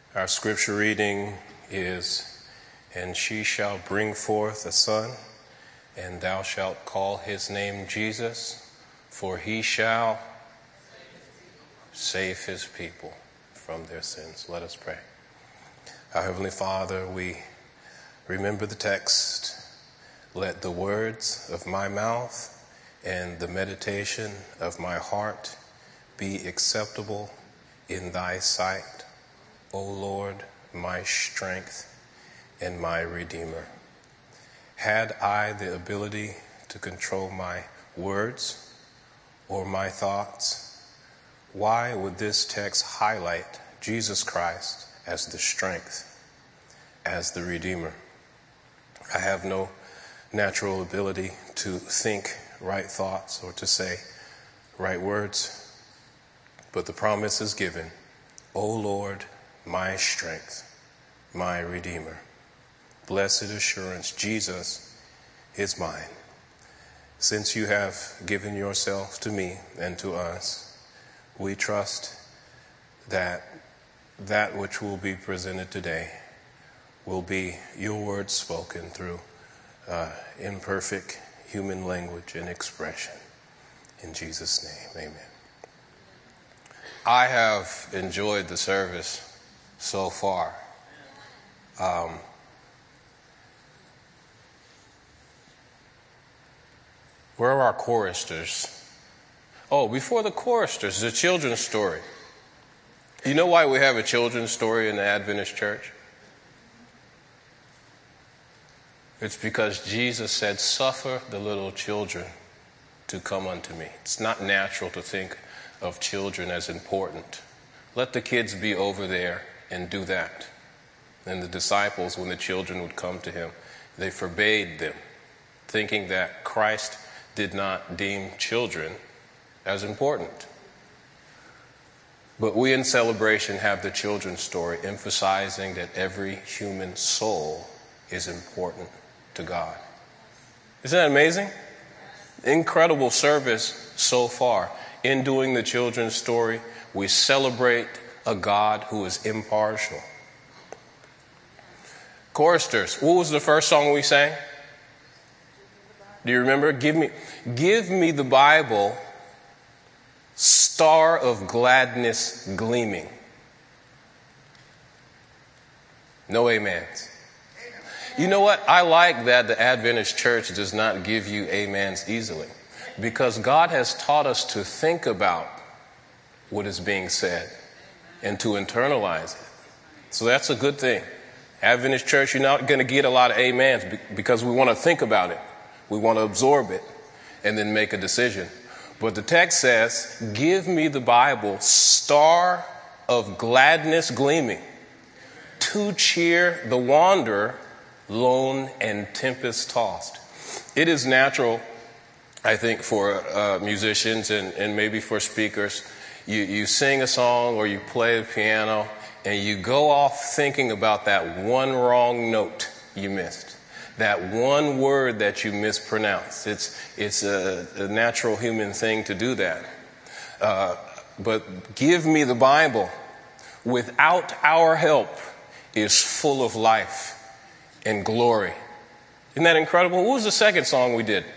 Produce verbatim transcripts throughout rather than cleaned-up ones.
Our scripture reading is, "And she shall bring forth a son, and thou shalt call his name Jesus, for he shall save his people from their sins." Let us pray. Our Heavenly Father, we remember the text. Let the words of my mouth and the meditation of my heart be acceptable in thy sight, O Lord, my strength and my Redeemer. Had I the ability to control my words or my thoughts, why would this text highlight Jesus Christ as the strength, as the Redeemer? I have no natural ability to think right thoughts or to say right words, but the promise is given, O Lord, my strength, my Redeemer. Blessed assurance, Jesus is mine. Since you have given yourself to me and to us, we trust that that which will be presented today will be your words spoken through uh, imperfect human language and expression. In Jesus' name, amen. I have enjoyed the service so far. Um, where are our choristers? Oh, before the choristers, the children's story. You know why we have a children's story in the Adventist church? It's because Jesus said, "Suffer the little children to come unto me." It's not natural to think of children as important. Let the kids be over there and do that. And the disciples, when the children would come to him, they forbade them, thinking that Christ did not deem children as important. But we in Celebration have the children's story, emphasizing that every human soul is important to God. Isn't that amazing? Incredible service so far. In doing the children's story, we celebrate a God who is impartial. Choristers, what was the first song we sang? Do you remember? Give me, give me the Bible, star of gladness gleaming. No amens. You know what? I like that the Adventist church does not give you amens easily, because God has taught us to think about what is being said and to internalize it. So that's a good thing. Adventist church, you're not going to get a lot of amens because we want to think about it. We want to absorb it and then make a decision. But the text says, "Give me the Bible, star of gladness gleaming, to cheer the wanderer, lone and tempest tossed." It is natural, I think, for uh, musicians and, and maybe for speakers. You, you sing a song or you play the piano and you go off thinking about that one wrong note you missed, that one word that you mispronounced. It's, it's a, a natural human thing to do that. Uh, but give me the Bible, without our help, is full of life and glory. Isn't that incredible? What was the second song we did?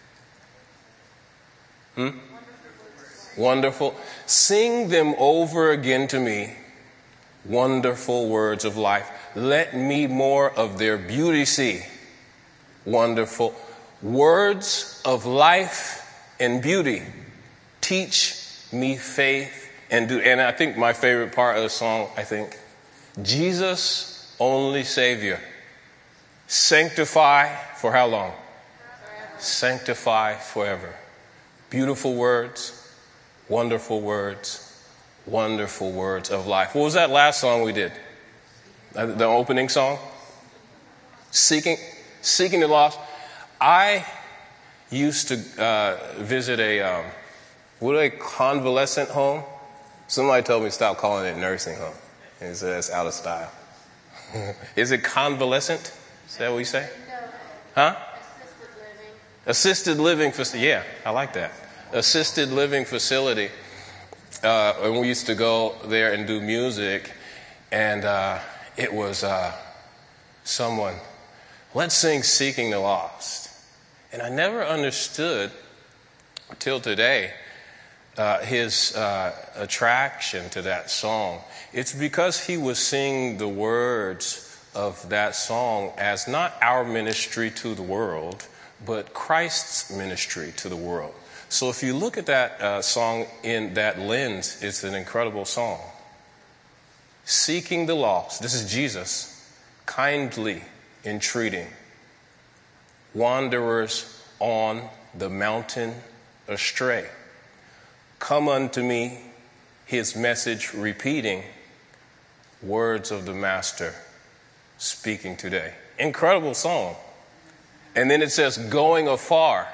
Hmm? Wonderful. Sing them over again to me, wonderful words of life. Let me more of their beauty see. Wonderful words of life and beauty. Teach me faith and do. And I think my favorite part of the song, I think, Jesus, only Savior. Sanctify for how long? Forever. Sanctify forever. Beautiful words, wonderful words, wonderful words of life. What was that last song we did? The opening song? Seeking, seeking the lost. I used to uh, visit a, um, what are they, convalescent home? Somebody told me to stop calling it nursing home. He said it's out of style. Is it convalescent? Is that what you say? No. Huh? Assisted living. Assisted living facility. Yeah, I like that. Assisted living facility. Uh, and we used to go there and do music. And uh, it was uh, someone, let's sing Seeking the Lost. And I never understood till today uh, his uh, attraction to that song. It's because he was singing the words of that song as not our ministry to the world, but Christ's ministry to the world. So if you look at that uh, song in that lens, it's an incredible song. Seeking the lost. This is Jesus kindly entreating wanderers on the mountain astray. Come unto me, his message repeating, words of the master speaking today. Incredible song. And then it says, going afar.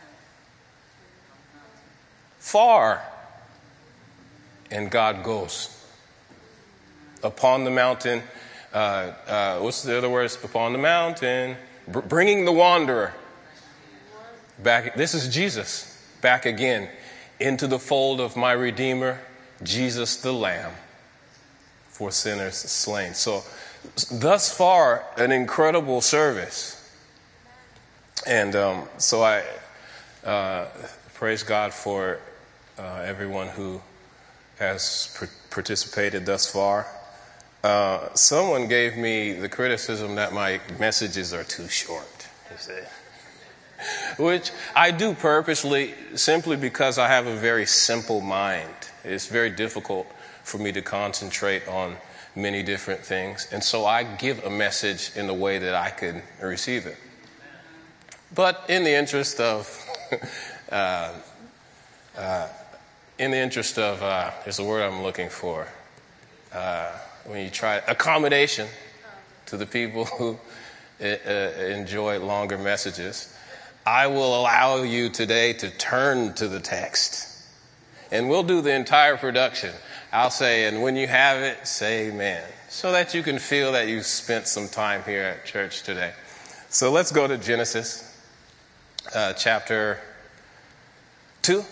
Far. And God goes. Upon the mountain, uh, uh, what's the other words? Upon the mountain, br- bringing the wanderer back. This is Jesus back again into the fold of my Redeemer, Jesus the Lamb, for sinners slain. So thus far, an incredible service. And um, so I uh, praise God for uh, everyone who has pr- participated thus far. Uh, someone gave me the criticism that my messages are too short, you see. Which I do purposely, simply because I have a very simple mind. It's very difficult for me to concentrate on many different things. And so I give a message in the way that I could receive it. But in the interest of, uh, uh, in the interest of, uh, there's a word I'm looking for, uh, when you try accommodation to the people who uh, enjoy longer messages, I will allow you today to turn to the text. And we'll do the entire production. I'll say, and when you have it, say amen. So that you can feel that you spent some time here at church today. So let's go to Genesis uh, chapter two.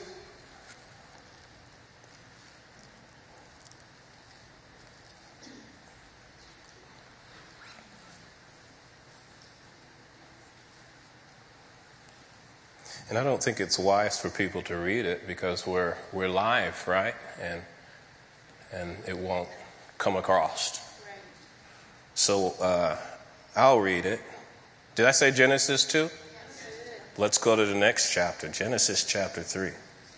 And I don't think it's wise for people to read it because we're we're live, right? And and it won't come across. Right. So uh, I'll read it. Did I say Genesis two? Yes. Let's go to the next chapter, Genesis chapter three.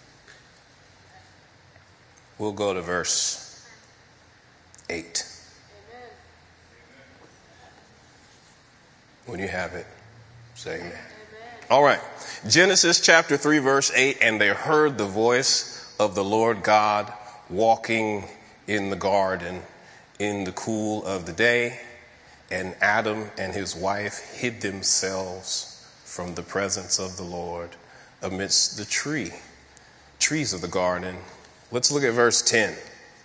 We'll go to verse eight. Amen. When you have it, say amen. Amen. All right. Genesis chapter three, verse eight, and they heard the voice of the Lord God walking in the garden in the cool of the day, and Adam and his wife hid themselves from the presence of the Lord amidst the tree, trees of the garden. Let's look at verse ten.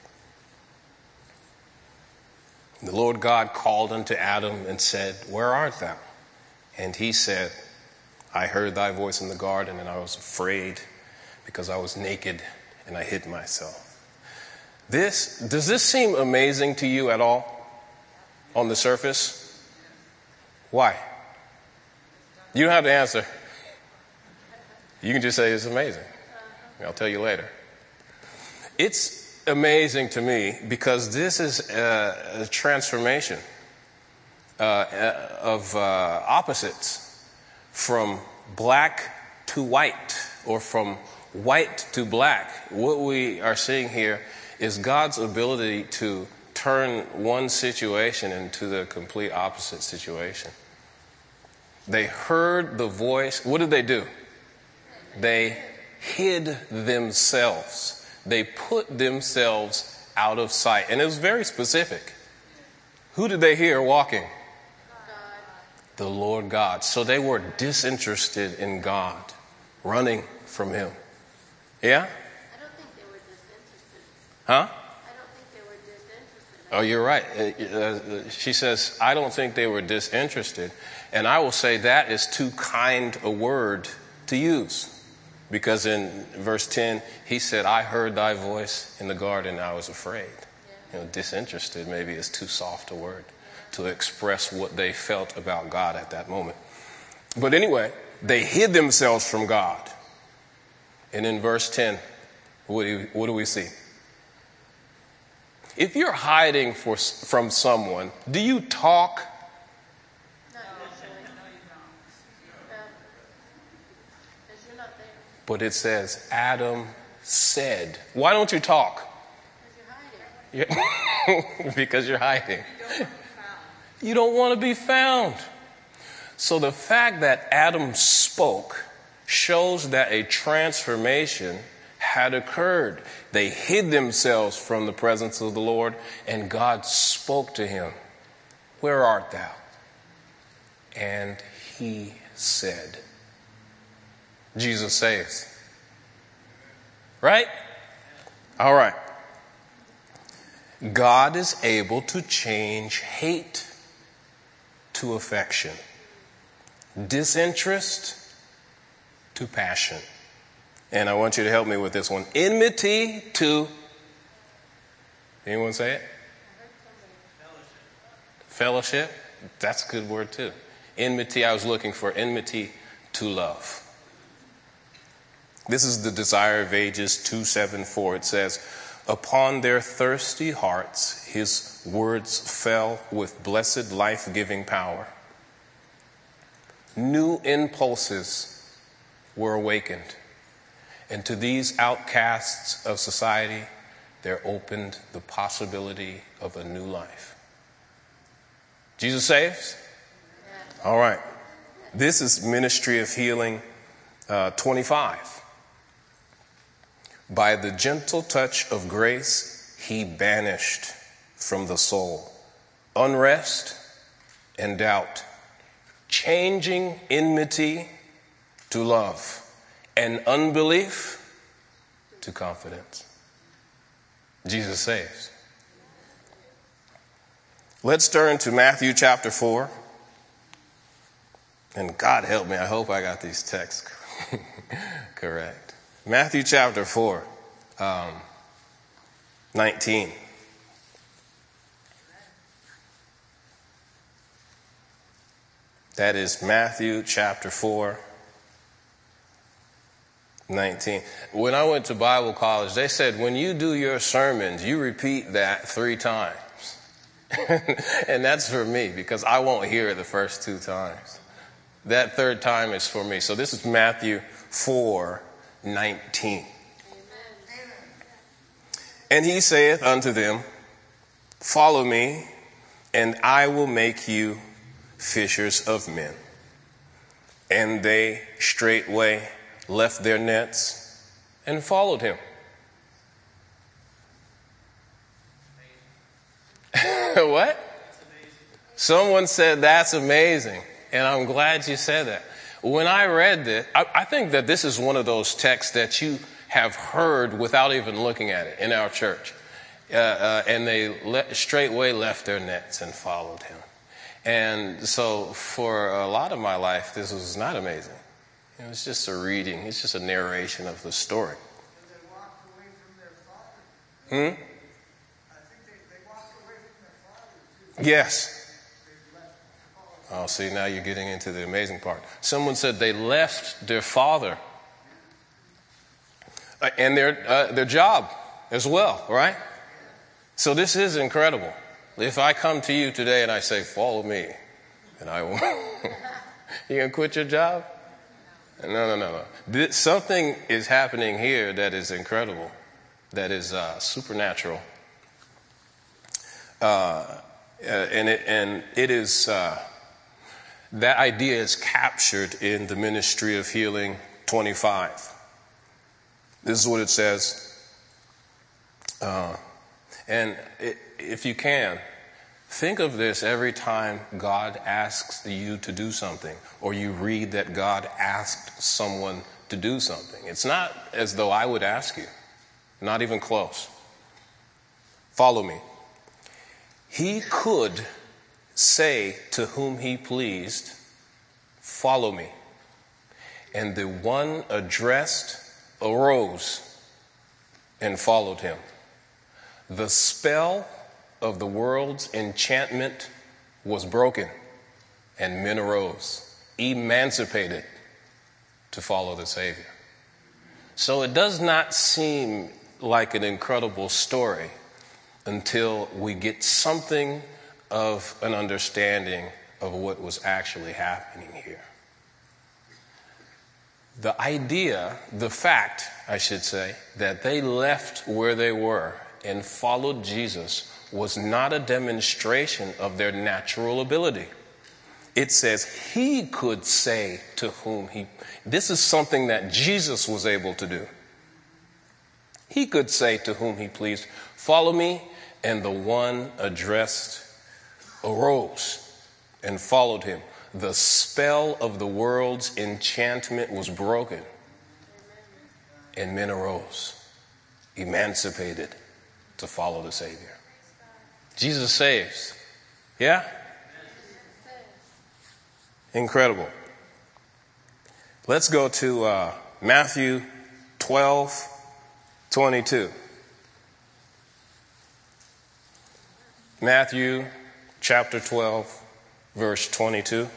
The Lord God called unto Adam and said, where art thou? And he said, I heard thy voice in the garden, and I was afraid because I was naked and I hid myself. This, does this seem amazing to you at all on the surface? Why? You don't have to answer. You can just say it's amazing. I'll tell you later. It's amazing to me because this is a, a transformation uh, of uh, opposites. From black to white, or from white to black. What we are seeing here is God's ability to turn one situation into the complete opposite situation. They heard the voice. What did they do? They hid themselves. They put themselves out of sight. And it was very specific. Who did they hear walking? The Lord God. So they were disinterested in God, running from him. Yeah? I don't think they were disinterested. Huh? I don't think they were disinterested. Oh, you're right. Uh, she says, I don't think they were disinterested. And I will say that is too kind a word to use. Because in verse ten, he said, I heard thy voice in the garden, I was afraid. Yeah. You know, disinterested maybe is too soft a word to express what they felt about God at that moment. But anyway, they hid themselves from God. And in verse ten, what do, you, what do we see? If you're hiding for, from someone, do you talk? Not usually. No. Because you're not there. But it says, Adam said. Why don't you talk? Because you're hiding. Yeah. Because you're hiding. You don't want to be found. So the fact that Adam spoke shows that a transformation had occurred. They hid themselves from the presence of the Lord, and God spoke to him, "Where art thou?" And he said, Jesus saves. Right? All right. God is able to change hate to affection, disinterest to passion. And I want you to help me with this one. Enmity to, anyone say it? Fellowship. Fellowship. That's a good word too. Enmity, I was looking for enmity to love. This is the Desire of Ages two seven four. It says, upon their thirsty hearts, his words fell with blessed life-giving power. New impulses were awakened. And to these outcasts of society, there opened the possibility of a new life. Jesus saves? All right. This is Ministry of Healing uh, twenty-five. By the gentle touch of grace, he banished from the soul unrest and doubt, changing enmity to love and unbelief to confidence. Jesus saves. Let's turn to Matthew chapter four. And God help me, I hope I got these texts correct. Matthew chapter four, um, nineteen. That is Matthew chapter four, nineteen. When I went to Bible college, they said when you do your sermons, you repeat that three times. And that's for me because I won't hear it the first two times. That third time is for me. So this is Matthew four, nineteen. Amen. And he saith unto them, follow me, and I will make you fishers of men. And they straightway left their nets and followed him. What? Someone said that's amazing. And I'm glad you said that. When I read it, I, I think that this is one of those texts that you have heard without even looking at it in our church. Uh, uh, and they le- straightway left their nets and followed him. And so for a lot of my life, this was not amazing. It was just a reading. It's just a narration of the story. So they walked away from their father. Hmm? I think they, they walked away from their father too. Yes. They left the Oh, see, now you're getting into the amazing part. Someone said they left their father uh, and their uh, their job as well, right? So this is incredible. If I come to you today and I say, follow me, and I will, you gonna quit your job? No, no, no, no. This, something is happening here that is incredible, that is uh, supernatural. Uh, and it and it is. Uh, That idea is captured in the Ministry of Healing twenty-five. This is what it says. Uh, and it, if you can, think of this every time God asks you to do something, or you read that God asked someone to do something. It's not as though I would ask you. Not even close. Follow me. He could say to whom he pleased, follow me. And the one addressed arose and followed him. The spell of the world's enchantment was broken, and men arose, emancipated to follow the Savior. So it does not seem like an incredible story until we get something of an understanding of what was actually happening here. The idea, the fact, I should say, that they left where they were and followed Jesus was not a demonstration of their natural ability. It says he could say to whom he, this is something that Jesus was able to do. He could say to whom he pleased, follow me, and the one addressed arose and followed him. The spell of the world's enchantment was broken, and men arose, emancipated to follow the Savior. Jesus saves. Yeah? Incredible. Let's go to uh, Matthew twelve twenty-two. Matthew chapter twelve, verse twenty-two.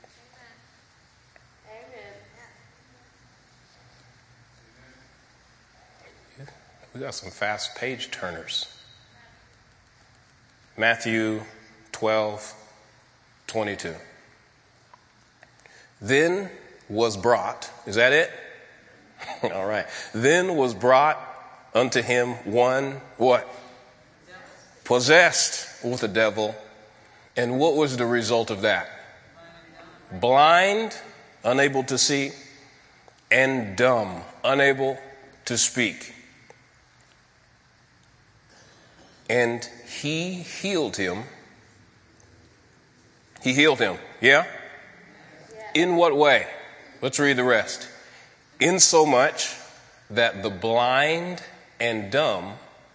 We got some fast page turners. Matthew twelve twenty-two. Then was brought, is that it? All right. Then was brought unto him one, what? Possessed with a devil. And what was the result of that? Blind, unable to see, and dumb, unable to speak. And he healed him. He healed him. Yeah? In what way? Let's read the rest. Insomuch that the blind and dumb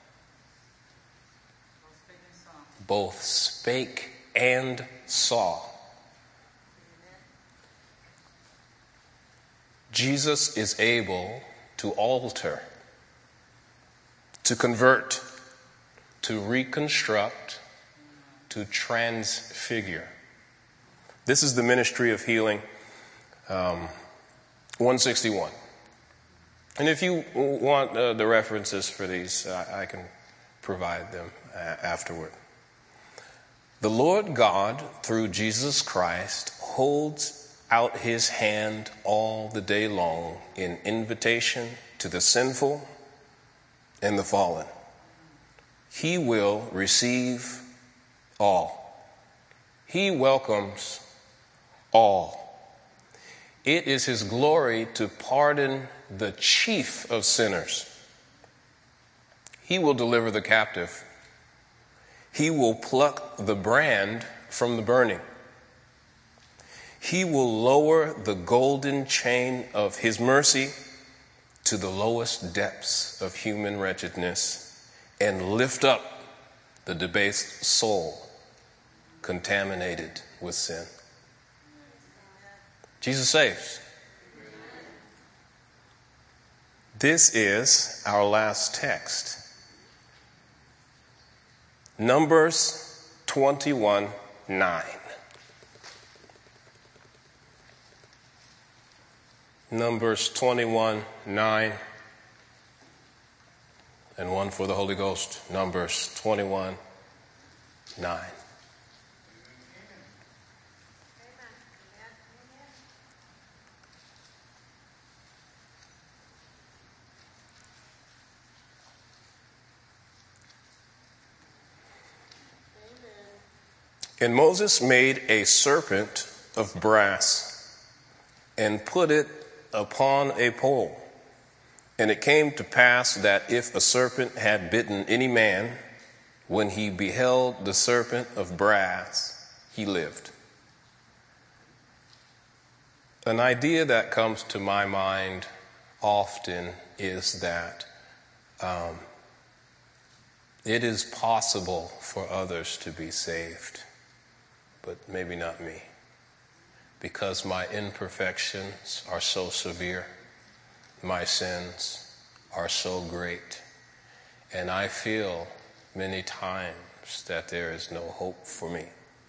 both spake and saw. Jesus is able to alter, to convert, to reconstruct, to transfigure. This is the ministry of healing, um, one sixty-one. And if you want uh, the references for these, uh, I can provide them uh, afterward. The Lord God, through Jesus Christ, holds out his hand all the day long in invitation to the sinful and the fallen. He will receive all. He welcomes all. It is his glory to pardon the chief of sinners. He will deliver the captive. He will pluck the brand from the burning. He will lower the golden chain of his mercy to the lowest depths of human wretchedness and lift up the debased soul contaminated with sin. Jesus saves. This is our last text. Numbers twenty-one nine. Numbers twenty-one nine. And one for the Holy Ghost. Numbers twenty-one nine. And Moses made a serpent of brass and put it upon a pole. And it came to pass that if a serpent had bitten any man, when he beheld the serpent of brass, he lived. An idea that comes to my mind often is that um, it is possible for others to be saved, but maybe not me, because my imperfections are so severe, my sins are so great, and I feel many times that there is no hope for me.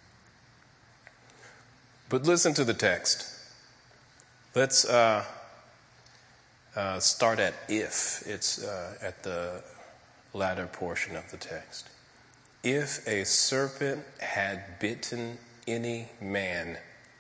But listen to the text. Let's uh, uh, start at if. It's uh, at the latter portion of the text. If a serpent had bitten any man,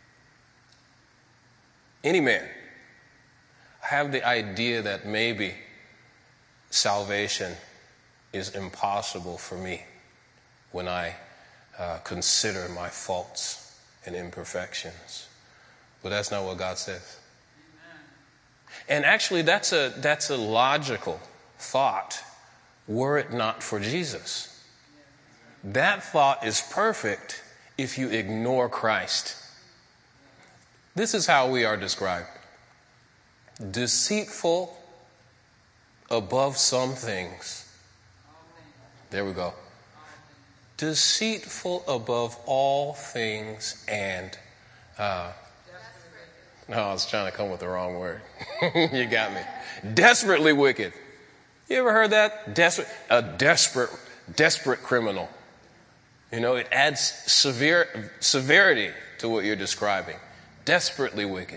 any man, I have the idea that maybe salvation is impossible for me when I uh, consider my faults and imperfections. But that's not what God says. And actually, that's a that's a logical thought, were it not for Jesus. That thought is perfect if you ignore Christ. This is how we are described. Deceitful above some things. There we go. Deceitful above all things and uh, no, I was trying to come with the wrong word. You got me. Desperately wicked. You ever heard that? Desperate, a desperate, desperate criminal. You know, it adds severe severity to what you're describing. Desperately wicked.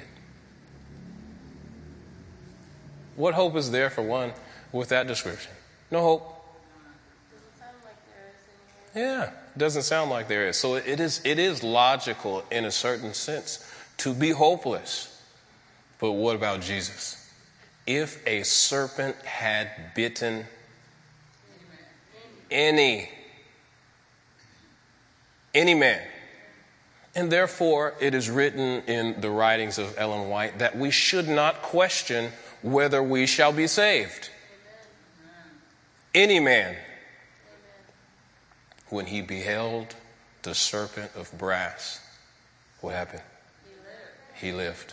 What hope is there for one with that description? No hope. Doesn't sound like there is anymore. Yeah, doesn't sound like there is. So it is. It is logical in a certain sense to be hopeless. But what about Jesus? If a serpent had bitten any, any man, and therefore it is written in the writings of Ellen White that we should not question whether we shall be saved. Any man, when he beheld the serpent of brass, what happened? He lived.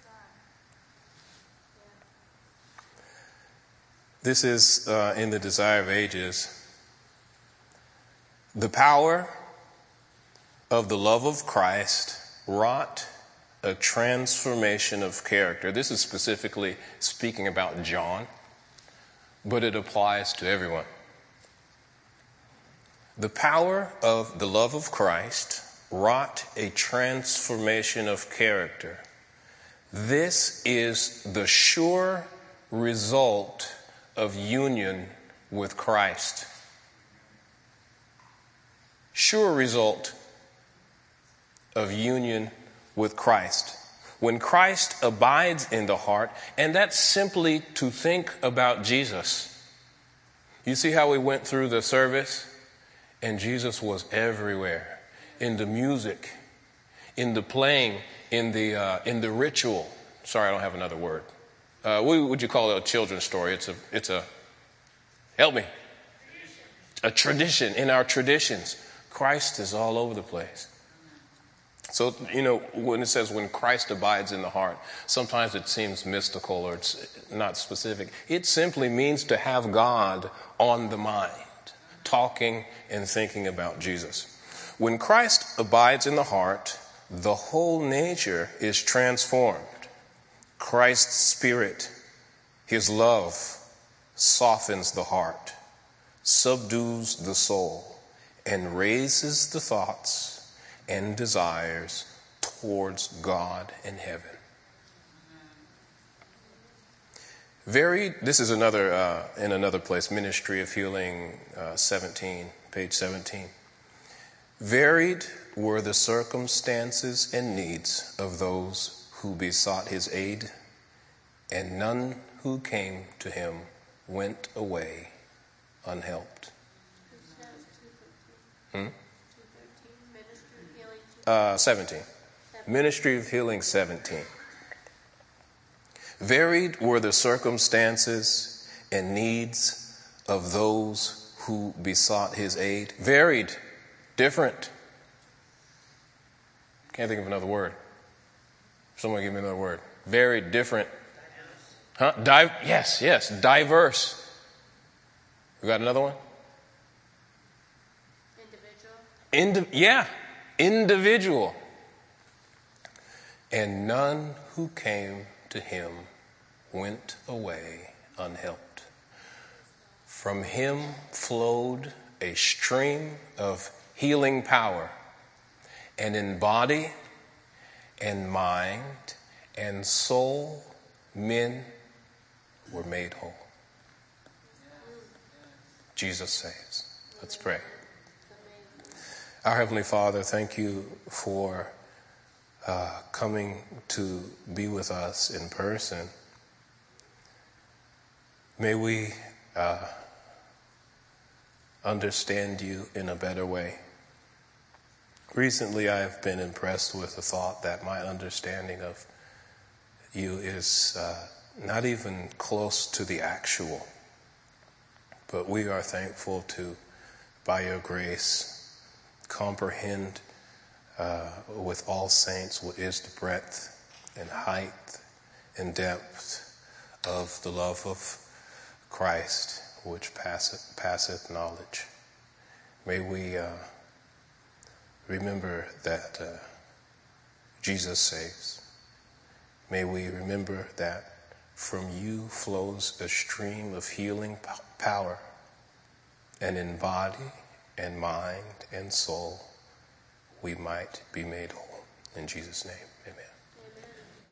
This is uh, in the Desire of Ages. The power of the love of Christ wrought a transformation of character. This is specifically speaking about John, but it applies to everyone. The power of the love of Christ wrought a transformation of character. This is the sure result of union with Christ. Sure result of union with Christ. When Christ abides in the heart, and that's simply to think about Jesus. You see how we went through the service? And Jesus was everywhere. In the music, in the playing, in the uh, in the ritual. Sorry, I don't have another word. Uh, what would you call it? A children's story? It's a it's a help me. A tradition. In our traditions, Christ is all over the place. So you know when it says when Christ abides in the heart, sometimes it seems mystical or it's not specific. It simply means to have God on the mind, talking and thinking about Jesus. When Christ abides in the heart, the whole nature is transformed. Christ's spirit, his love, softens the heart, subdues the soul, and raises the thoughts and desires towards God and heaven. Very, this is another, uh, in another place, Ministry of Healing uh, seventeen, page seventeen. Varied were the circumstances and needs of those who besought his aid, and none who came to him went away unhelped. Hmm? Uh, seventeen. Ministry of Healing seventeen. Varied were the circumstances and needs of those who besought his aid. Varied. Different. Can't think of another word. Someone give me another word. Very different. Huh? Di- yes, yes. Diverse. We got another one? Individual. Indi- yeah. Individual. And none who came to him went away unhelped. From him flowed a stream of healing power, and in body and mind and soul, men were made whole. Jesus saves. Let's pray. Our Heavenly Father, thank you for uh, coming to be with us in person. May we uh, understand you in a better way. Recently, I have been impressed with the thought that my understanding of you is uh, not even close to the actual. But we are thankful to, by your grace, comprehend uh, with all saints what is the breadth and height and depth of the love of Christ, which passeth, passeth knowledge. May we uh, remember that uh, Jesus saves. May we remember that from you flows a stream of healing power, and in body and mind and soul we might be made whole. In Jesus' name, amen.